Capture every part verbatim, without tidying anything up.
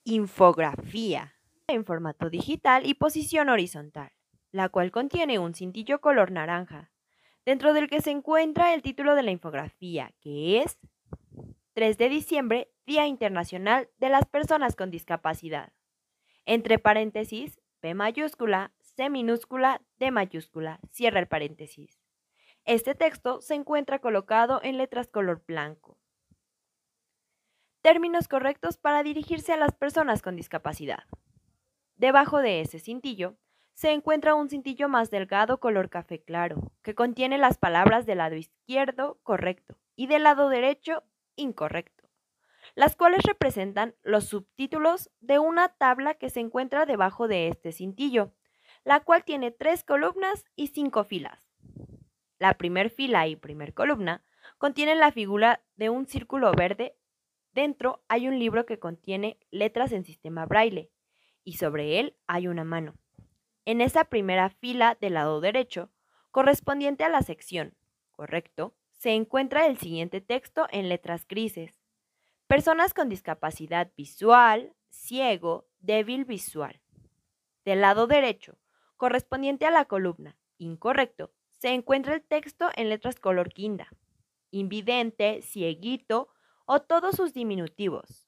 Infografía en formato digital y posición horizontal, la cual contiene un cintillo color naranja, dentro del que se encuentra el título de la infografía, que es tres de diciembre, Día Internacional de las Personas con Discapacidad. Entre paréntesis, P mayúscula, C minúscula, D mayúscula, cierra el paréntesis. Este texto se encuentra colocado en letras color blanco. Términos correctos para dirigirse a las personas con discapacidad. Debajo de ese cintillo se encuentra un cintillo más delgado color café claro, que contiene las palabras del lado izquierdo correcto y del lado derecho incorrecto, las cuales representan los subtítulos de una tabla que se encuentra debajo de este cintillo, la cual tiene tres columnas y cinco filas. La primer fila y primer columna contienen la figura de un círculo verde. Dentro hay un libro que contiene letras en sistema braille y sobre él hay una mano. En esa primera fila del lado derecho, correspondiente a la sección correcto, se encuentra el siguiente texto en letras grises. Personas con discapacidad visual, ciego, débil visual. Del lado derecho, correspondiente a la columna incorrecto, se encuentra el texto en letras color guinda. Invidente, cieguito o todos sus diminutivos.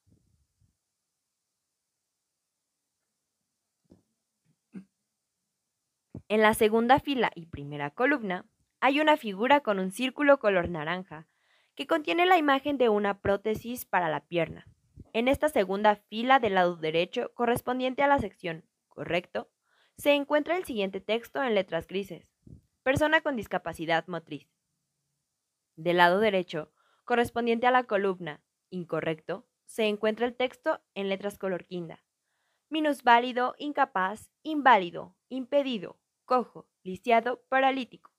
En la segunda fila y primera columna hay una figura con un círculo color naranja que contiene la imagen de una prótesis para la pierna. En esta segunda fila del lado derecho, correspondiente a la sección correcto, se encuentra el siguiente texto en letras grises. Persona con discapacidad motriz. Del lado derecho, correspondiente a la columna incorrecto, se encuentra el texto en letras color guinda. Minusválido, incapaz, inválido, impedido, cojo, lisiado, paralítico.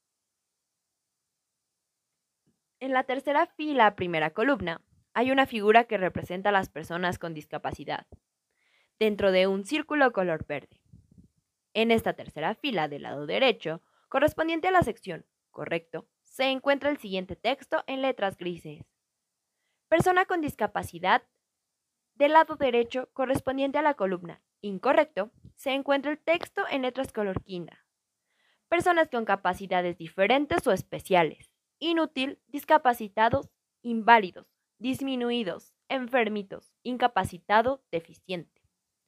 En la tercera fila, primera columna, hay una figura que representa a las personas con discapacidad, dentro de un círculo color verde. En esta tercera fila del lado derecho, correspondiente a la sección correcto, se encuentra el siguiente texto en letras grises. Persona con discapacidad. Del lado derecho, correspondiente a la columna incorrecto, se encuentra el texto en letras color guinda. Personas con capacidades diferentes o especiales. Inútil, discapacitados, inválidos, disminuidos, enfermitos, incapacitado, deficiente.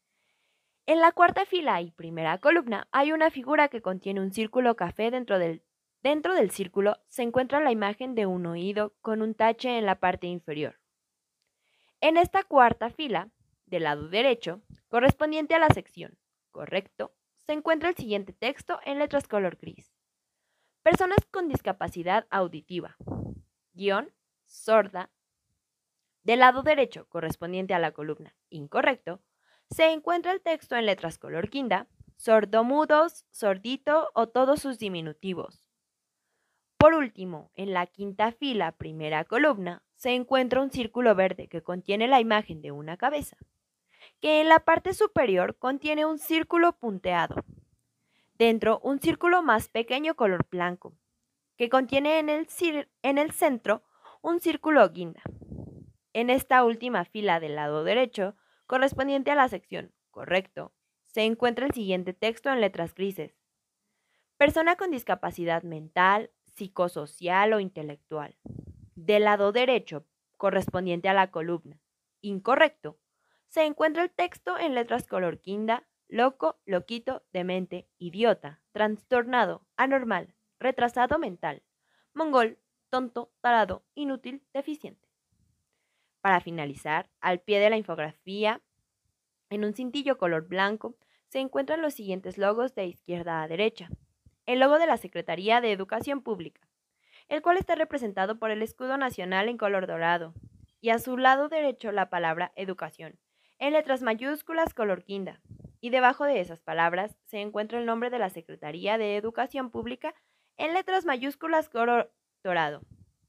En la cuarta fila y primera columna hay una figura que contiene un círculo café. Dentro del, dentro del círculo se encuentra la imagen de un oído con un tache en la parte inferior. En esta cuarta fila, del lado derecho, correspondiente a la sección correcto, se encuentra el siguiente texto en letras color gris. Personas con discapacidad auditiva. Guión, sorda. Del lado derecho, correspondiente a la columna incorrecto, se encuentra el texto en letras color guinda, sordomudos, sordito o todos sus diminutivos. Por último, en la quinta fila, primera columna, se encuentra un círculo verde que contiene la imagen de una cabeza, que en la parte superior contiene un círculo punteado. Dentro, un círculo más pequeño color blanco, que contiene en el, en el centro un círculo guinda. En esta última fila del lado derecho, correspondiente a la sección correcto, se encuentra el siguiente texto en letras grises. Persona con discapacidad mental, psicosocial o intelectual. Del lado derecho, correspondiente a la columna incorrecto, se encuentra el texto en letras color guinda, loco, loquito, demente, idiota, trastornado, anormal, retrasado mental, mongol, tonto, tarado, inútil, deficiente. Para finalizar, al pie de la infografía, en un cintillo color blanco, se encuentran los siguientes logos de izquierda a derecha. El logo de la Secretaría de Educación Pública, el cual está representado por el escudo nacional en color dorado, y a su lado derecho la palabra educación, en letras mayúsculas color guinda, y debajo de esas palabras se encuentra el nombre de la Secretaría de Educación Pública en letras mayúsculas color dorado.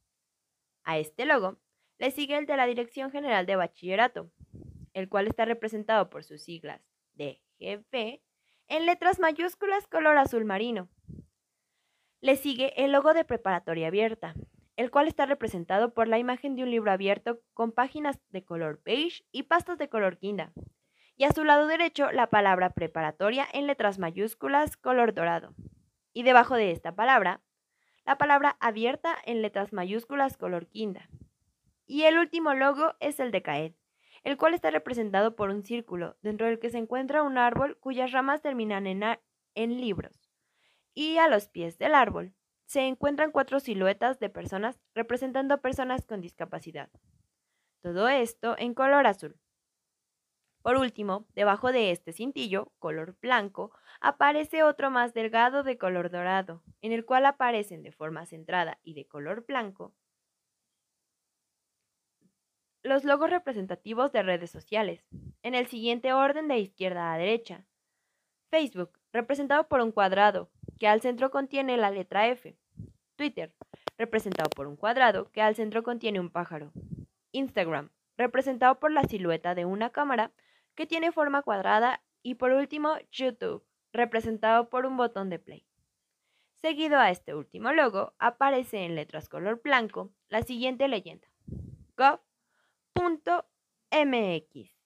A este logo le sigue el de la Dirección General de Bachillerato, el cual está representado por sus siglas D G B en letras mayúsculas color azul marino. Le sigue el logo de Preparatoria Abierta, el cual está representado por la imagen de un libro abierto con páginas de color beige y pastas de color guinda, y a su lado derecho la palabra preparatoria en letras mayúsculas color dorado. Y debajo de esta palabra, la palabra abierta en letras mayúsculas color quinta. Y el último logo es el de CAED, el cual está representado por un círculo, dentro del que se encuentra un árbol cuyas ramas terminan en, en libros. Y a los pies del árbol se encuentran cuatro siluetas de personas representando a personas con discapacidad. Todo esto en color azul. Por último, debajo de este cintillo, color blanco, aparece otro más delgado de color dorado, en el cual aparecen de forma centrada y de color blanco los logos representativos de redes sociales, en el siguiente orden de izquierda a derecha. Facebook, representado por un cuadrado, que al centro contiene la letra F. Twitter, representado por un cuadrado, que al centro contiene un pájaro. Instagram, representado por la silueta de una cámara, que tiene forma cuadrada. Y por último, YouTube, representado por un botón de play. Seguido a este último logo, aparece en letras color blanco la siguiente leyenda: gov punto m x.